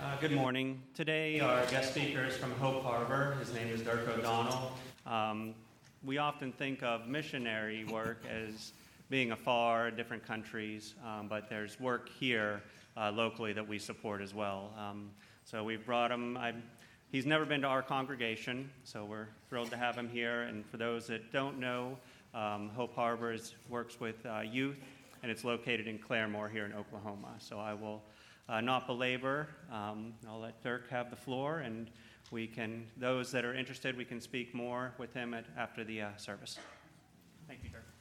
Good morning. Today our guest speaker is from Hope Harbor. His name is Dirk O'Donnell. We often think of missionary work as being afar, different countries, but there's work here locally that we support as well. So we've brought him. He's never been to our congregation, so we're thrilled to have him here. And for those that don't know, Hope Harbor works with youth, and it's located in Claremore here in Oklahoma. So I will not belabor. I'll let Dirk have the floor, and those that are interested, we can speak more with him after the service. Thank you, Dirk.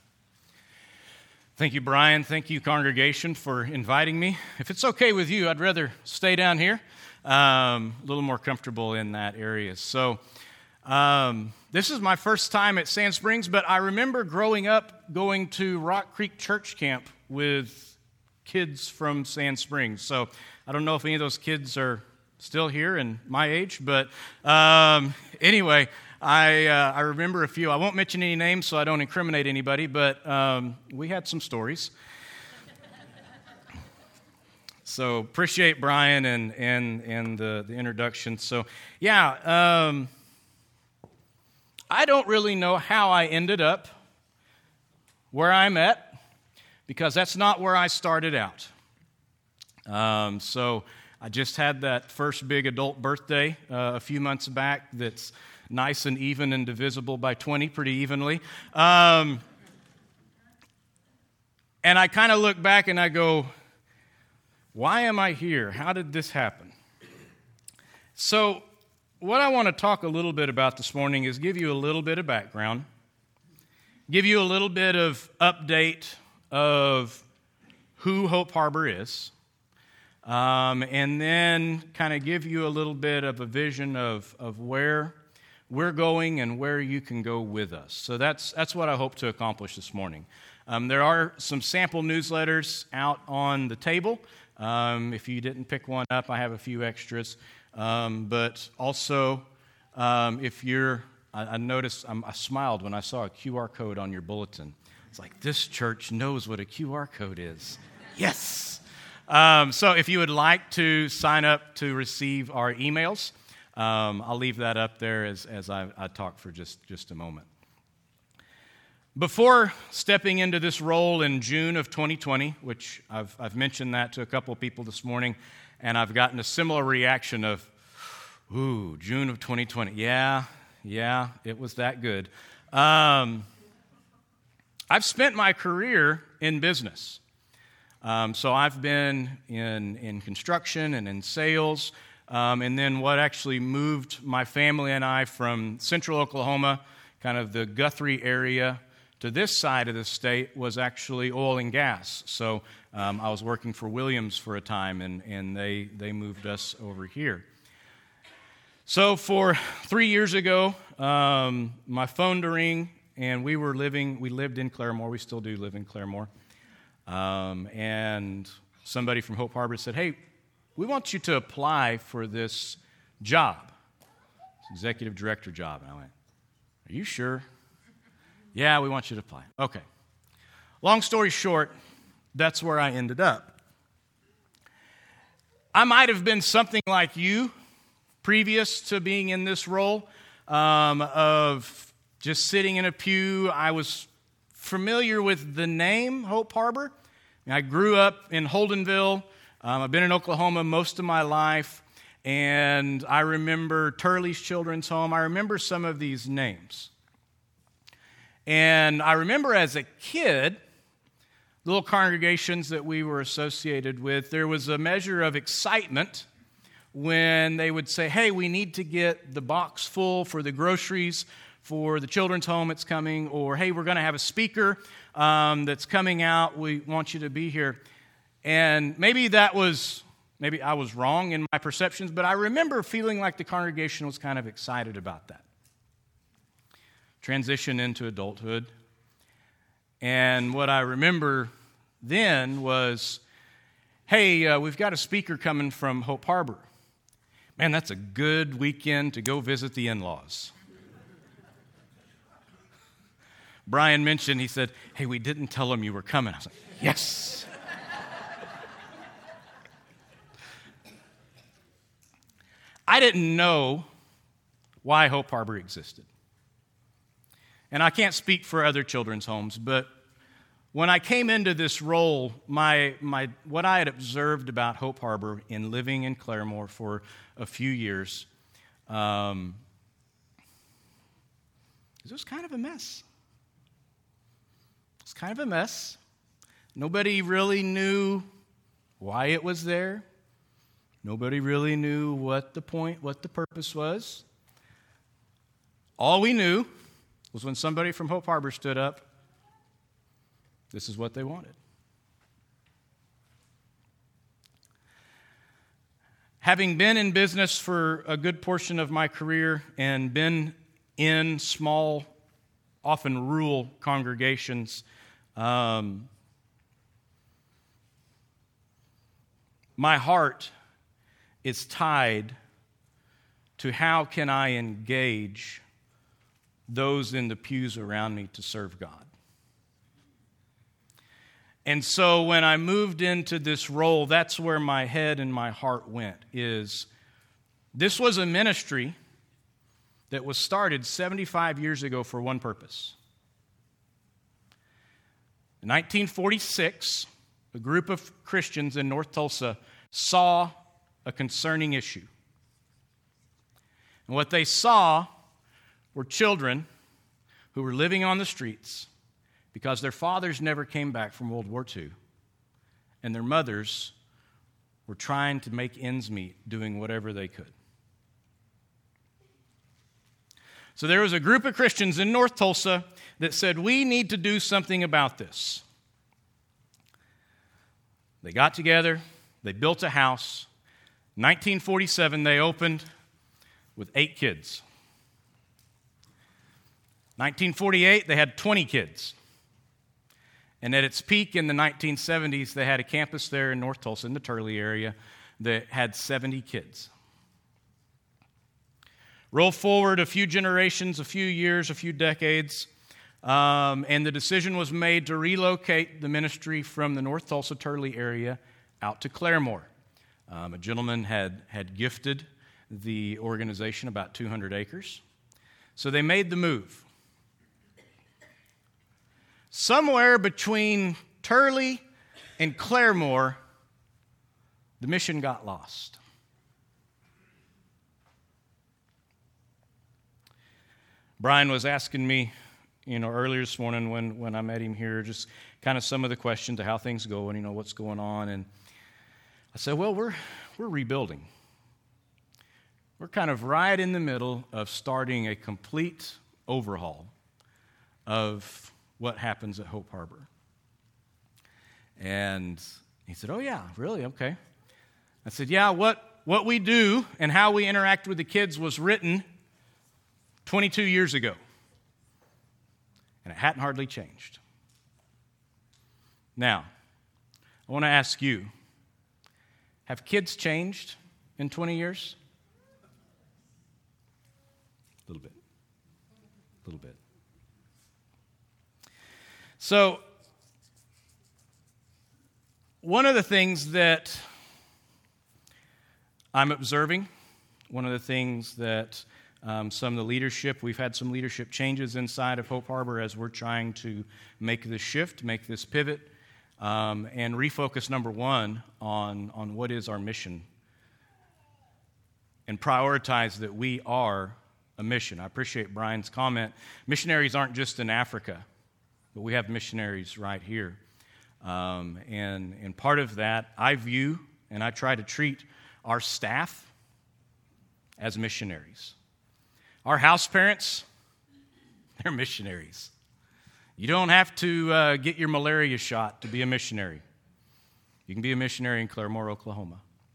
Thank you, Brian. Thank you, congregation, for inviting me. If it's okay with you, I'd rather stay down here, a little more comfortable in that area. So this is my first time at Sand Springs, but I remember growing up going to Rock Creek Church Camp with kids from Sand Springs. So I don't know if any of those kids are still here and my age, but anyway, I remember a few. I won't mention any names so I don't incriminate anybody, but we had some stories. So appreciate Brian and the introduction. So yeah, I don't really know how I ended up where I'm at, because that's not where I started out. So I just had that first big adult birthday a few months back that's nice and even and divisible by 20 pretty evenly. And I kind of look back and I go, why am I here? How did this happen? So what I want to talk a little bit about this morning is give you a little bit of background, give you a little bit of update of who Hope Harbor is, and then kind of give you a little bit of a vision of where we're going and where you can go with us. So that's what I hope to accomplish this morning. There are some sample newsletters out on the table. If you didn't pick one up, I have a few extras. But also, if you're, I noticed, I smiled when I saw a QR code on your bulletin. It's like, this church knows what a QR code is. Yes! So if you would like to sign up to receive our emails, I'll leave that up there as I talk for just a moment. Before stepping into this role in June of 2020, which I've mentioned that to a couple of people this morning, and I've gotten a similar reaction of, ooh, June of 2020. Yeah, it was that good. I've spent my career in business. So I've been in construction and in sales. And then what actually moved my family and I from central Oklahoma, kind of the Guthrie area, to this side of the state was actually oil and gas. So I was working for Williams for a time, and they moved us over here. So for 3 years ago, my phone to ring, and we lived in Claremore. We still do live in Claremore. And somebody from Hope Harbor said, hey, we want you to apply for this job, this executive director job. And I went, are you sure? Yeah, we want you to apply. Okay. Long story short, that's where I ended up. I might have been something like you previous to being in this role, of just sitting in a pew. I was familiar with the name Hope Harbor. I grew up in Holdenville. I've been in Oklahoma most of my life, and I remember Turley's Children's Home. I remember some of these names. And I remember as a kid, little congregations that we were associated with, there was a measure of excitement when they would say, hey, we need to get the box full for the groceries for the children's home that's coming, or hey, we're going to have a speaker that's coming out. We want you to be here. And maybe I was wrong in my perceptions, but I remember feeling like the congregation was kind of excited about that. Transition into adulthood. And what I remember then was, hey, we've got a speaker coming from Hope Harbor. Man, that's a good weekend to go visit the in-laws. Brian mentioned, he said, hey, we didn't tell them you were coming. I was like, yes. I didn't know why Hope Harbor existed. And I can't speak for other children's homes, but when I came into this role, what I had observed about Hope Harbor in living in Claremore for a few years, it was kind of a mess. It's kind of a mess. Nobody really knew why it was there. Nobody really knew what the purpose was. All we knew was when somebody from Hope Harbor stood up, this is what they wanted. Having been in business for a good portion of my career and been in small, often rural congregations, my heart is tied to how can I engage those in the pews around me to serve God. And so when I moved into this role, that's where my head and my heart went, this was a ministry that was started 75 years ago for one purpose. In 1946, a group of Christians in North Tulsa saw a concerning issue. And what they saw were children who were living on the streets because their fathers never came back from World War II, and their mothers were trying to make ends meet, doing whatever they could. So there was a group of Christians in North Tulsa that said, we need to do something about this. They got together, they built a house. 1947, they opened with 8 kids. 1948, they had 20 kids. And at its peak in the 1970s, they had a campus there in North Tulsa, in the Turley area, that had 70 kids. Roll forward a few generations, a few years, a few decades, and the decision was made to relocate the ministry from the North Tulsa Turley area out to Claremore. A gentleman had gifted the organization about 200 acres. So they made the move. Somewhere between Turley and Claremore, the mission got lost. Brian was asking me, earlier this morning when I met him here, just kind of some of the questions of how things go and, what's going on. And I said, well, we're rebuilding. We're kind of right in the middle of starting a complete overhaul of what happens at Hope Harbor. And he said, oh, yeah, really? Okay. I said, yeah, what we do and how we interact with the kids was written 22 years ago. And it hadn't hardly changed. Now, I want to ask you, have kids changed in 20 years? A little bit. A little bit. So, one of the things that I'm observing, one of the things that some of the leadership, we've had some leadership changes inside of Hope Harbor as we're trying to make this shift, make this pivot, and refocus, number one, on what is our mission and prioritize that we are a mission. I appreciate Brian's comment. Missionaries aren't just in Africa, but we have missionaries right here. And part of that, I view and I try to treat our staff as missionaries. Our house parents, they're missionaries. You don't have to get your malaria shot to be a missionary. You can be a missionary in Claremore, Oklahoma.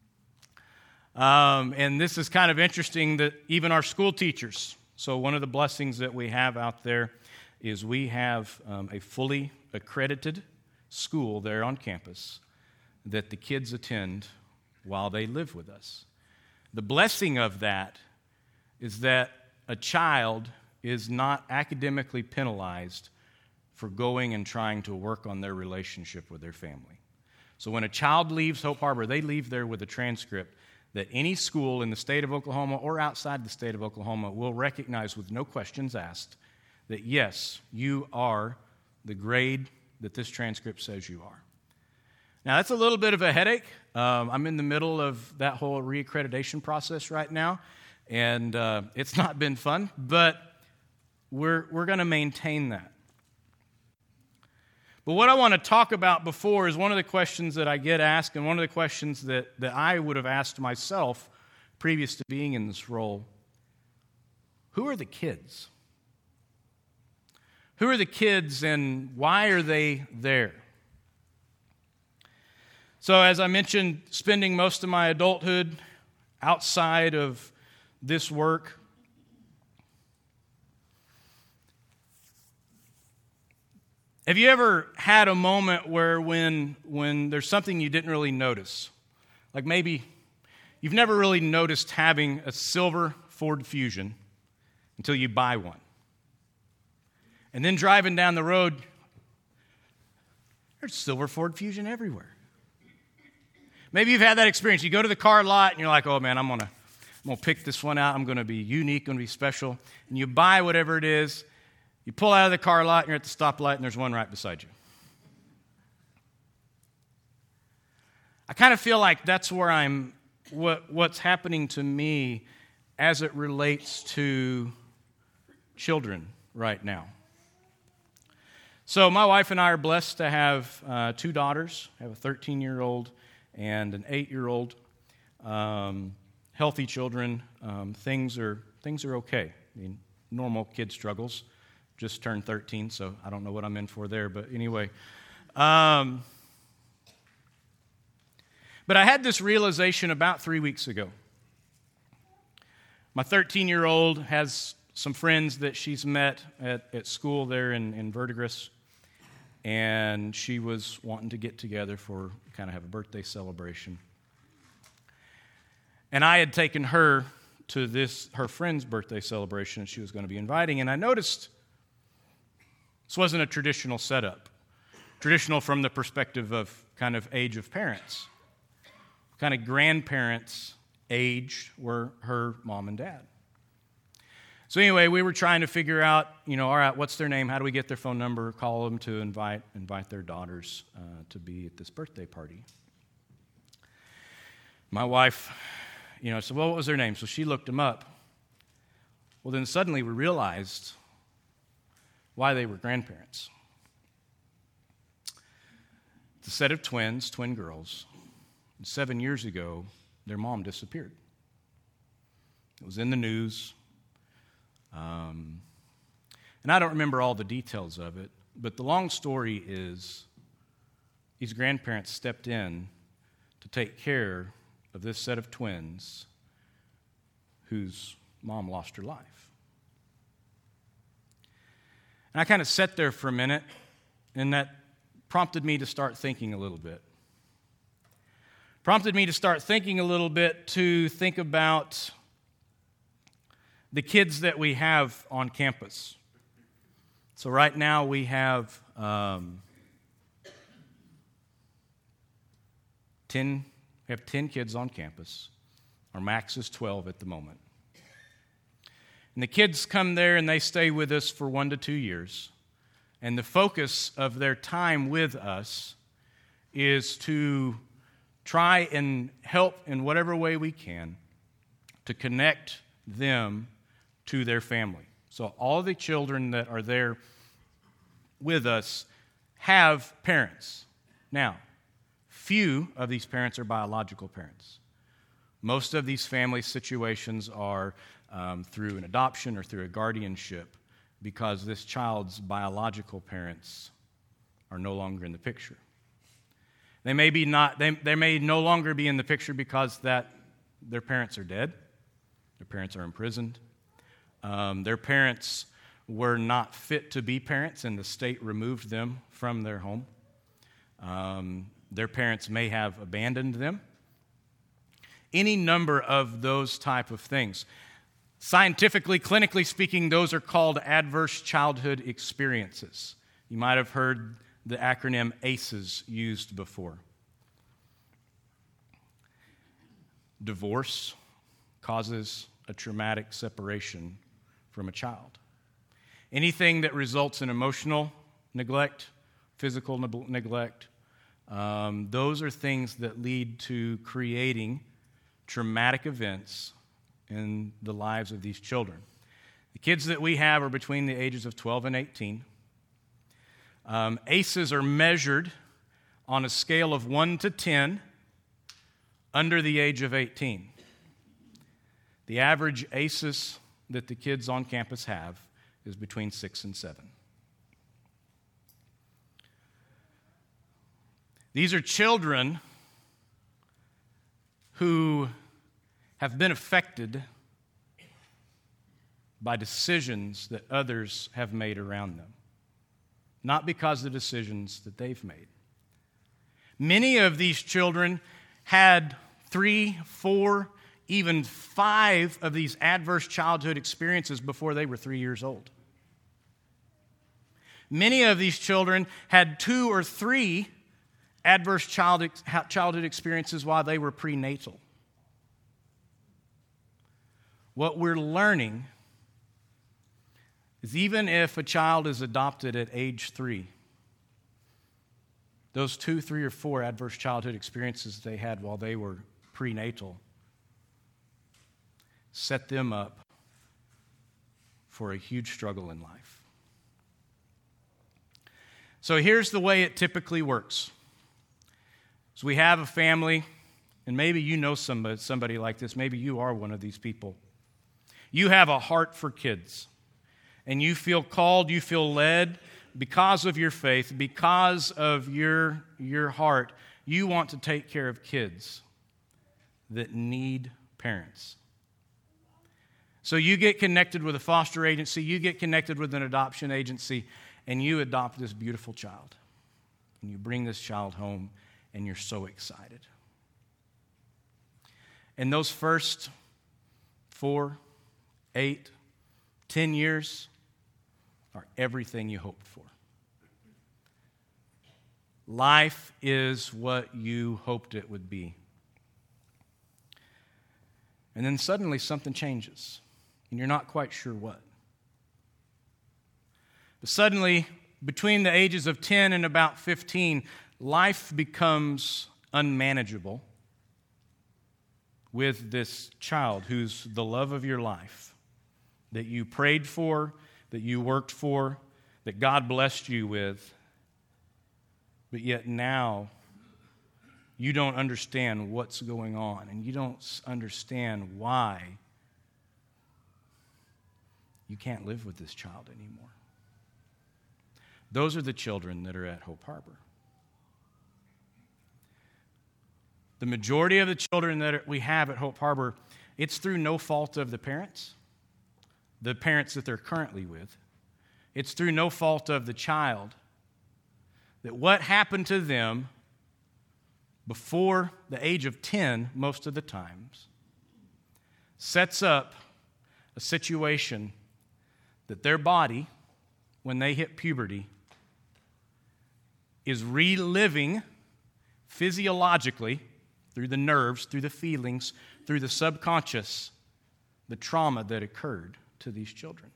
And this is kind of interesting that even our school teachers, so one of the blessings that we have out there is we have a fully accredited school there on campus that the kids attend while they live with us. The blessing of that is that a child is not academically penalized for going and trying to work on their relationship with their family. So when a child leaves Hope Harbor, they leave there with a transcript that any school in the state of Oklahoma or outside the state of Oklahoma will recognize with no questions asked that, yes, you are the grade that this transcript says you are. Now, that's a little bit of a headache. I'm in the middle of that whole reaccreditation process right now, and it's not been fun, but we're going to maintain that. But what I want to talk about before is one of the questions that I get asked, and one of the questions that I would have asked myself previous to being in this role. Who are the kids? Who are the kids, and why are they there? So, as I mentioned, spending most of my adulthood outside of this work. Have you ever had a moment where when there's something you didn't really notice? Like maybe you've never really noticed having a silver Ford Fusion until you buy one. And then driving down the road, there's silver Ford Fusion everywhere. Maybe you've had that experience. You go to the car lot and you're like, oh man, I'm gonna pick this one out. I'm going to be unique, going to be special. And you buy whatever it is. You pull out of the car lot, and you're at the stoplight, and there's one right beside you. I kind of feel like that's where what's happening to me as it relates to children right now. So my wife and I are blessed to have 2 daughters. I have a 13-year-old and an 8-year-old. Healthy children. Things are okay. I mean, normal kid struggles. Just turned 13, so I don't know what I'm in for there. But anyway. But I had this realization about 3 weeks ago. My 13-year-old has some friends that she's met at school there in Verdigris. And she was wanting to get together for kind of have a birthday celebration. And I had taken her to her friend's birthday celebration that she was going to be inviting. And I noticed this wasn't a traditional setup. Traditional from the perspective of kind of age of parents. Kind of grandparents' age were her mom and dad. So anyway, we were trying to figure out, all right, what's their name? How do we get their phone number? Call them to invite their daughters to be at this birthday party. My wife, said, well, what was their name? So she looked them up. Well, then suddenly we realized why they were grandparents. It's a set of twins, twin girls. And 7 years ago, their mom disappeared. It was in the news. And I don't remember all the details of it, but the long story is these grandparents stepped in to take care of this set of twins whose mom lost her life. And I kind of sat there for a minute, and that prompted me to start thinking a little bit. To think about the kids that we have on campus. So right now we have 10 kids on campus. Our max is 12 at the moment. And the kids come there and they stay with us for 1 to 2 years. And the focus of their time with us is to try and help in whatever way we can to connect them to their family. So all the children that are there with us have parents. Now, few of these parents are biological parents. Most of these family situations are through an adoption or through a guardianship because this child's biological parents are no longer in the picture. They may no longer be in the picture because their parents are dead, their parents are imprisoned, their parents were not fit to be parents and the state removed them from their home. Their parents may have abandoned them. Any number of those type of things. Scientifically, clinically speaking, those are called adverse childhood experiences. You might have heard the acronym ACEs used before. Divorce causes a traumatic separation from a child. Anything that results in emotional neglect, physical neglect, those are things that lead to creating traumatic events in the lives of these children. The kids that we have are between the ages of 12 and 18. ACEs are measured on a scale of 1 to 10 under the age of 18. The average ACEs that the kids on campus have is between 6 and 7. These are children who have been affected by decisions that others have made around them, not because of the decisions that they've made. Many of these children had 3, 4, even 5 of these adverse childhood experiences before they were 3 years old. Many of these children had 2 or 3 adverse childhood experiences while they were prenatal. What we're learning is even if a child is adopted at age 3, those 2, 3, or 4 adverse childhood experiences they had while they were prenatal set them up for a huge struggle in life. So here's the way it typically works. So we have a family, and maybe you know somebody like this. Maybe you are one of these people. You have a heart for kids, and you feel called, you feel led because of your faith, because of your heart. You want to take care of kids that need parents. So you get connected with a foster agency, you get connected with an adoption agency, and you adopt this beautiful child. And you bring this child home, and you're so excited. And those first 4, 8, 10 years are everything you hoped for. Life is what you hoped it would be. And then suddenly something changes, and you're not quite sure what. But suddenly, between the ages of 10 and about 15, life becomes unmanageable with this child who's the love of your life, that you prayed for, that you worked for, that God blessed you with. But yet now, you don't understand what's going on, and you don't understand why you can't live with this child anymore. Those are the children that are at Hope Harbor. The majority of the children that we have at Hope Harbor, it's through no fault of the parents that they're currently with. It's through no fault of the child. That what happened to them before the age of 10, most of the times, sets up a situation that their body, when they hit puberty, is reliving physiologically, through the nerves, through the feelings, through the subconscious, the trauma that occurred to these children.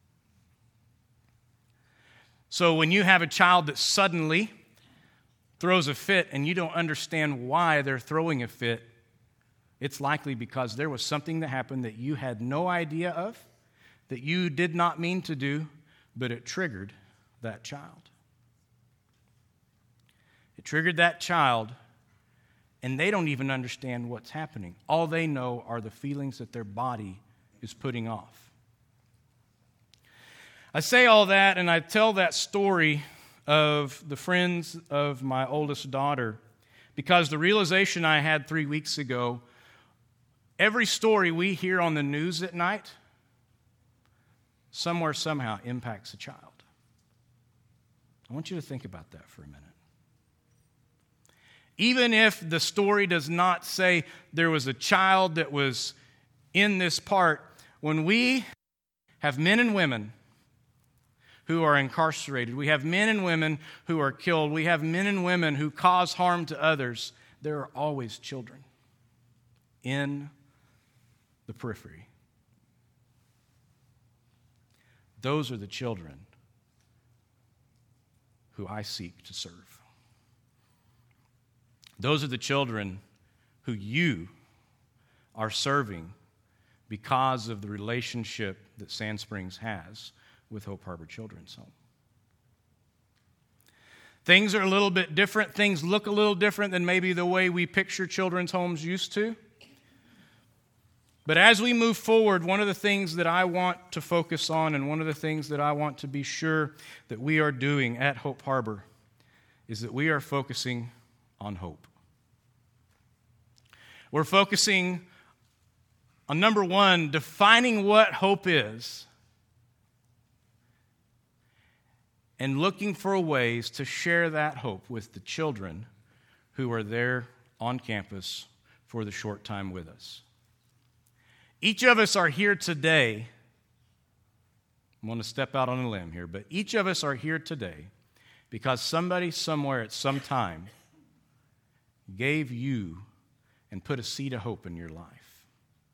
So when you have a child that suddenly throws a fit and you don't understand why they're throwing a fit, it's likely because there was something that happened that you had no idea of, that you did not mean to do, but it triggered that child. It triggered that child, and they don't even understand what's happening. All they know are the feelings that their body is putting off. I say all that, and I tell that story of the friends of my oldest daughter because the realization I had 3 weeks ago, every story we hear on the news at night somewhere, somehow impacts a child. I want you to think about that for a minute. Even if the story does not say there was a child that was in this part, when we have men and women who are incarcerated, we have men and women who are killed, we have men and women who cause harm to others, there are always children in the periphery. Those are the children who I seek to serve. Those are the children who you are serving because of the relationship that Sand Springs has with Hope Harbor Children's Home. Things are a little bit different. Things look a little different than maybe the way we picture children's homes used to. But as we move forward, one of the things that I want to focus on and one of the things that I want to be sure that we are doing at Hope Harbor is that we are focusing on hope. We're focusing on, number one, defining what hope is and looking for ways to share that hope with the children who are there on campus for the short time with us. Each of us are here today. I'm going to step out on a limb here, but each of us are here today because somebody somewhere at some time gave you and put a seed of hope in your life.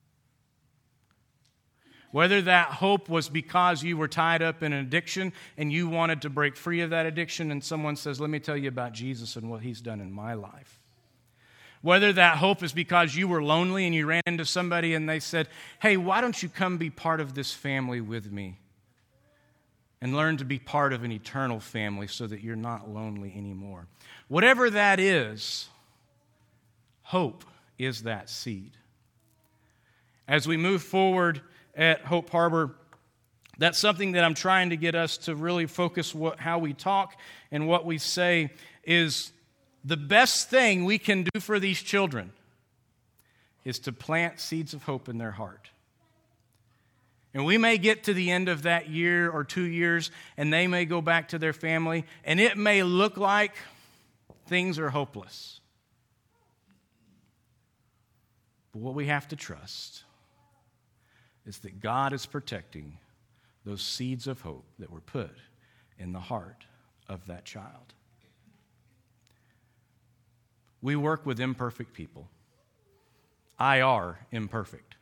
Whether that hope was because you were tied up in an addiction and you wanted to break free of that addiction, and someone says, let me tell you about Jesus and what he's done in my life. Whether that hope is because you were lonely and you ran into somebody and they said, hey, why don't you come be part of this family with me and learn to be part of an eternal family so that you're not lonely anymore. Whatever that is, hope is that seed. As we move forward at Hope Harbor, that's something that I'm trying to get us to really focus how we talk and what we say is the best thing we can do for these children is to plant seeds of hope in their heart. And we may get to the end of that year or 2 years, and they may go back to their family, and it may look like things are hopeless. But what we have to trust is that God is protecting those seeds of hope that were put in the heart of that child. We work with imperfect people. I are imperfect.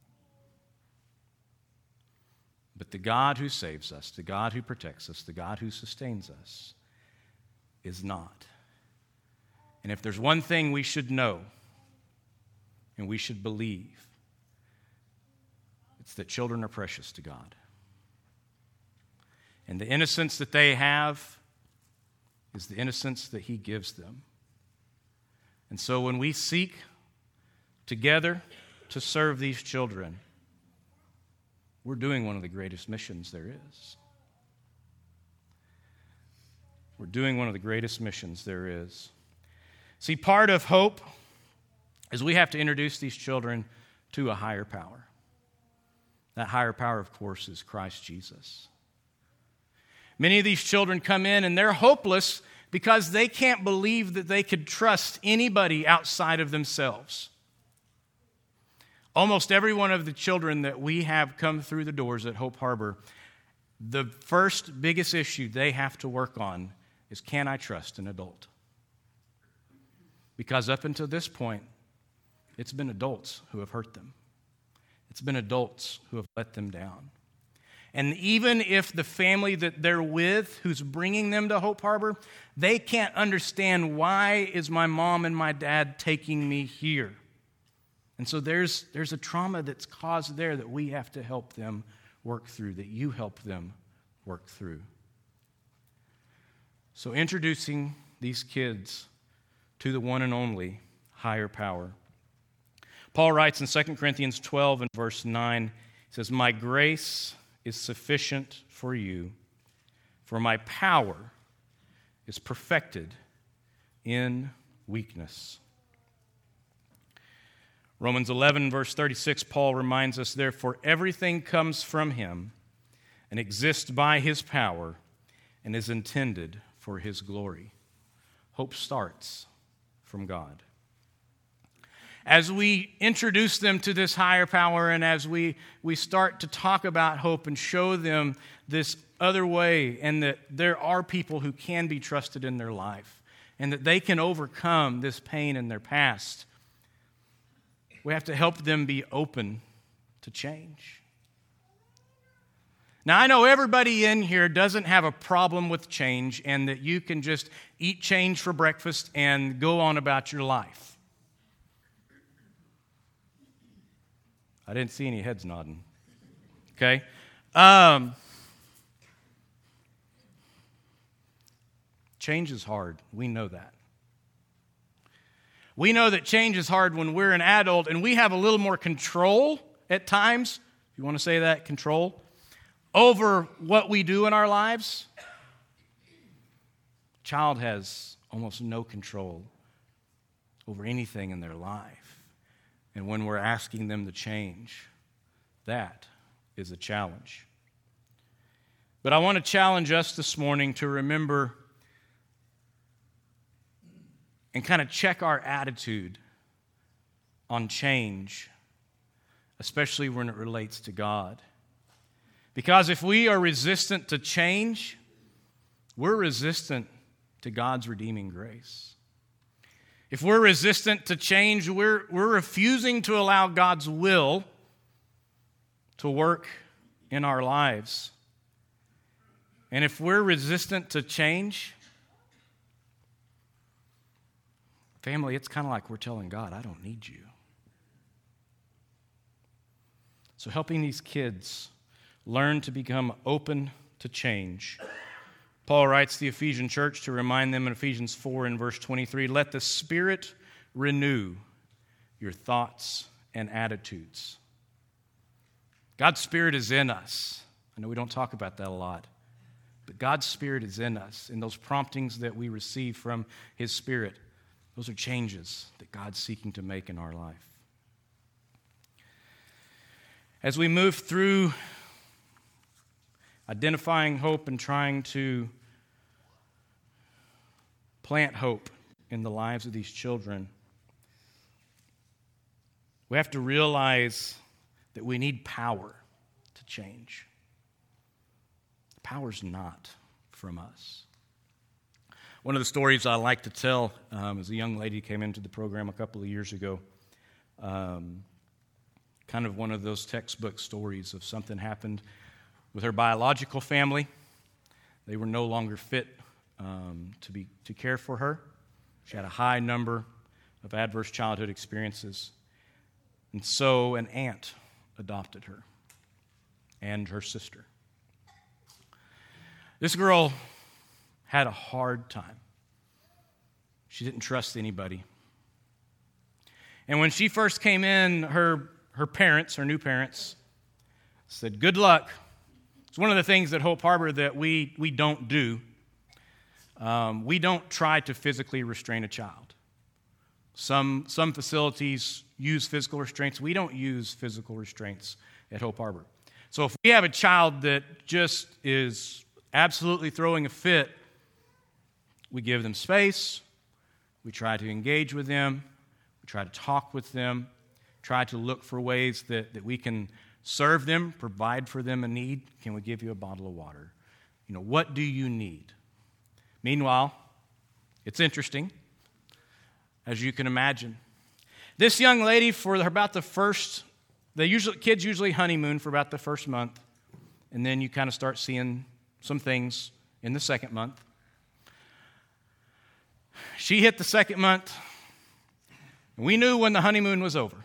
But the God who saves us, the God who protects us, the God who sustains us is not. And if there's one thing we should know and we should believe, it's that children are precious to God. And the innocence that they have is the innocence that He gives them. And so when we seek together to serve these children, we're doing one of the greatest missions there is. We're doing one of the greatest missions there is. See, part of hope is we have to introduce these children to a higher power. That higher power, of course, is Christ Jesus. Many of these children come in and they're hopeless because they can't believe that they could trust anybody outside of themselves. Almost every one of the children that we have come through the doors at Hope Harbor, the first biggest issue they have to work on is, can I trust an adult? Because up until this point, it's been adults who have hurt them. It's been adults who have let them down. And even if the family that they're with, who's bringing them to Hope Harbor, they can't understand, why is my mom and my dad taking me here? And so there's a trauma that's caused there that we have to help them work through, that you help them work through. So introducing these kids to the one and only higher power. Paul writes in 2 Corinthians 12 and verse 9, he says, my grace is sufficient for you, for my power is perfected in weakness. Romans 11, verse 36, Paul reminds us, therefore, everything comes from Him and exists by His power and is intended for His glory. Hope starts from God. As we introduce them to this higher power and as we start to talk about hope and show them this other way, and that there are people who can be trusted in their life and that they can overcome this pain in their past, We have to help them be open to change. Now, I know everybody in here doesn't have a problem with change and that you can just eat change for breakfast and go on about your life. I didn't see any heads nodding. Okay? Change is hard. We know that. We know that change is hard when we're an adult and we have a little more control at times, if you want to say that, control, over what we do in our lives. A child has almost no control over anything in their life. And when we're asking them to change, that is a challenge. But I want to challenge us this morning to remember and kind of check our attitude on change, especially when it relates to God. Because if we are resistant to change, we're resistant to God's redeeming grace. If we're resistant to change, we're refusing to allow God's will to work in our lives. And if we're resistant to change, family, it's kind of like we're telling God, I don't need you. So helping these kids learn to become open to change. Paul writes to the Ephesian church to remind them in Ephesians 4 and verse 23, let the Spirit renew your thoughts and attitudes. God's Spirit is in us. I know we don't talk about that a lot, but God's Spirit is in us, and those promptings that we receive from His Spirit, those are changes that God's seeking to make in our life. As we move through identifying hope and trying to plant hope in the lives of these children, we have to realize that we need power to change. Power's not from us. One of the stories I like to tell is a young lady came into the program a couple of years ago. Kind of one of those textbook stories of something happened with her biological family. They were no longer fit to care for her. She had a high number of adverse childhood experiences. And so an aunt adopted her and her sister. This girl had a hard time. She didn't trust anybody. And when she first came in, her parents, her new parents, said, good luck. It's one of the things at Hope Harbor that we don't do. We don't try to physically restrain a child. Some facilities use physical restraints. We don't use physical restraints at Hope Harbor. So if we have a child that just is absolutely throwing a fit, we give them space. We try to engage with them. We try to talk with them. Try to look for ways that we can serve them, provide for them a need. Can we give you a bottle of water? What do you need? Meanwhile, it's interesting, as you can imagine. This young lady, for about the first, kids usually honeymoon for about the first month, and then you kind of start seeing some things in the second month. She hit the second month, and we knew when the honeymoon was over.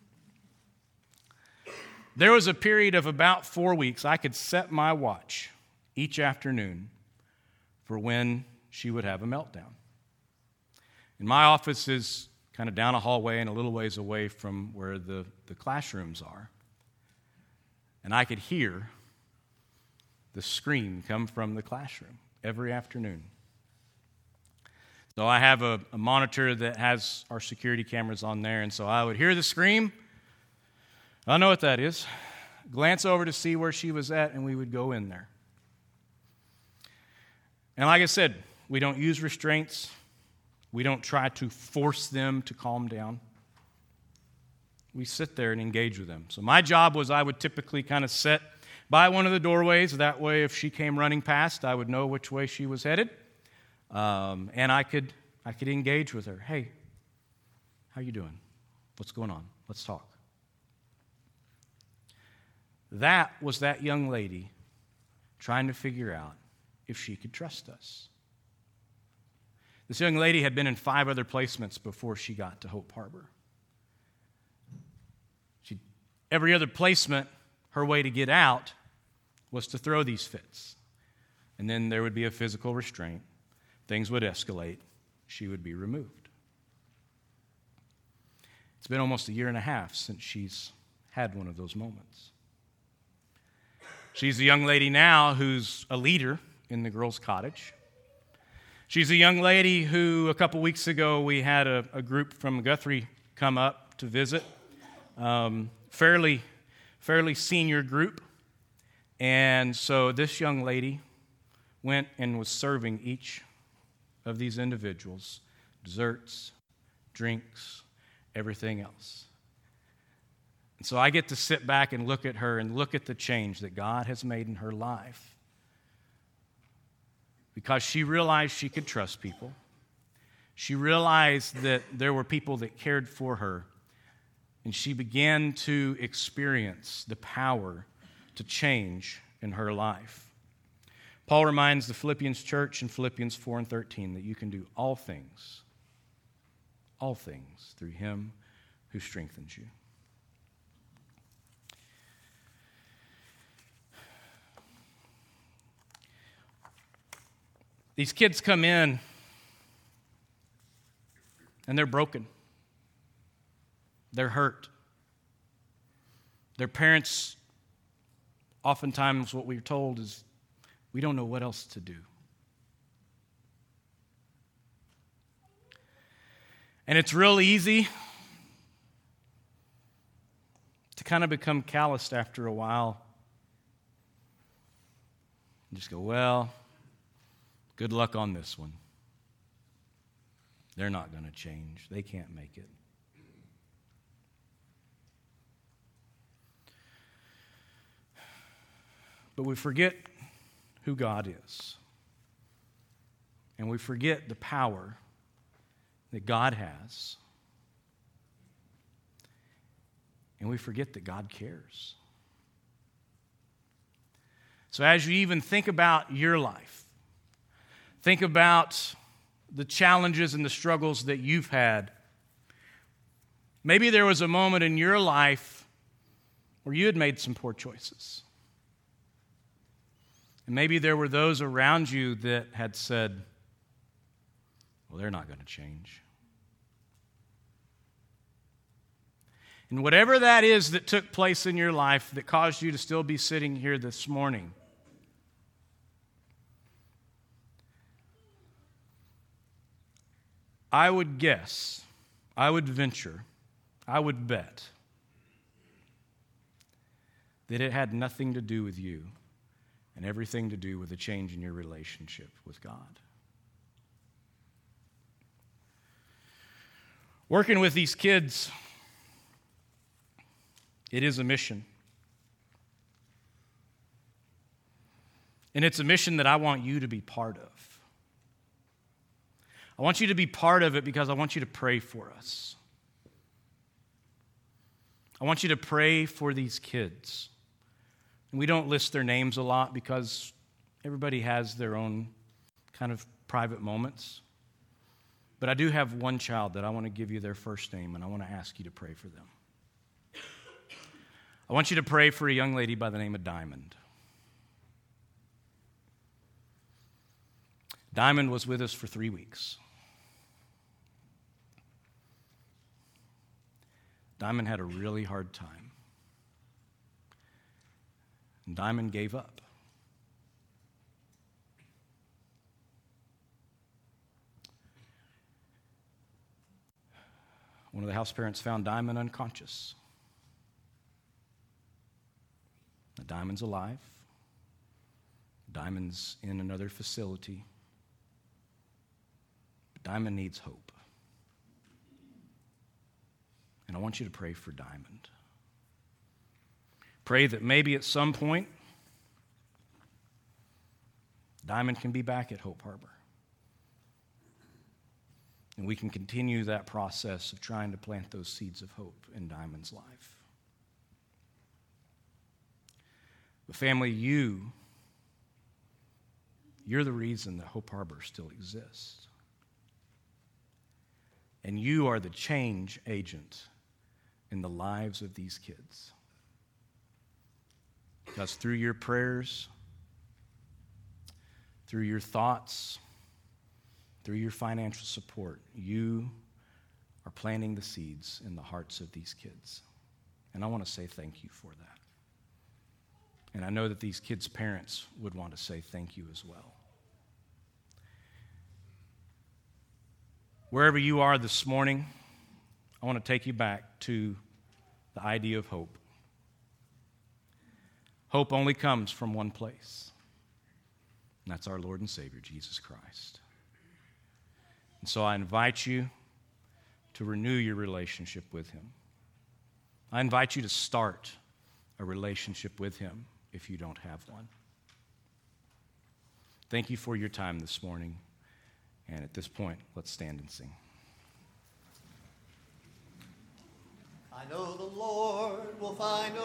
There was a period of about 4 weeks. I could set my watch each afternoon for when she would have a meltdown. And my office is kind of down a hallway and a little ways away from where the classrooms are. And I could hear the scream come from the classroom every afternoon. So I have a monitor that has our security cameras on there, and so I would hear the scream. I know what that is. Glance over to see where she was at, and we would go in there. And like I said, we don't use restraints. We don't try to force them to calm down. We sit there and engage with them. So my job was I would typically kind of sit by one of the doorways. That way, if she came running past, I would know which way she was headed. And I could engage with her. Hey, how you doing? What's going on? Let's talk. That was that young lady trying to figure out if she could trust us. This young lady had been in 5 other placements before she got to Hope Harbor. Every other placement, her way to get out was to throw these fits. And then there would be a physical restraint. Things would escalate. She would be removed. It's been almost 1.5 years since she's had one of those moments. She's a young lady now who's a leader in the girls' cottage. She's a young lady who, a couple weeks ago, we had a group from Guthrie come up to visit. Fairly senior group. And so this young lady went and was serving each of these individuals desserts, drinks, everything else. And so I get to sit back and look at her and look at the change that God has made in her life. Because she realized she could trust people. She realized that there were people that cared for her. And she began to experience the power to change in her life. Paul reminds the Philippians church in Philippians 4:13 that you can do all things through him who strengthens you. These kids come in and they're broken. They're hurt. Their parents, oftentimes what we're told is, we don't know what else to do. And it's real easy to kind of become calloused after a while. And just go, well, good luck on this one. They're not going to change. They can't make it. But we forget who God is. And we forget the power that God has. And we forget that God cares. So as you even think about your life, think about the challenges and the struggles that you've had. Maybe there was a moment in your life where you had made some poor choices. And maybe there were those around you that had said, well, they're not going to change. And whatever that is that took place in your life that caused you to still be sitting here this morning, I would guess, I would venture, I would bet that it had nothing to do with you and everything to do with a change in your relationship with God. Working with these kids, it is a mission. And it's a mission that I want you to be part of. I want you to be part of it because I want you to pray for us. I want you to pray for these kids. And we don't list their names a lot because everybody has their own kind of private moments. But I do have one child that I want to give you their first name, and I want to ask you to pray for them. I want you to pray for a young lady by the name of Diamond. Diamond was with us for 3 weeks. Diamond had a really hard time. And Diamond gave up. One of the house parents found Diamond unconscious. The Diamond's alive. Diamond's in another facility. But Diamond needs hope. And I want you to pray for Diamond. Pray that maybe at some point, Diamond can be back at Hope Harbor. And we can continue that process of trying to plant those seeds of hope in Diamond's life. But family, you're the reason that Hope Harbor still exists. And you are the change agent in the lives of these kids. Because through your prayers, through your thoughts, through your financial support, you are planting the seeds in the hearts of these kids. And I want to say thank you for that. And I know that these kids' parents would want to say thank you as well. Wherever you are this morning, I want to take you back to the idea of hope. Hope only comes from one place, and that's our Lord and Savior, Jesus Christ. And so I invite you to renew your relationship with Him. I invite you to start a relationship with Him if you don't have one. Thank you for your time this morning. And at this point, let's stand and sing. I know the Lord will find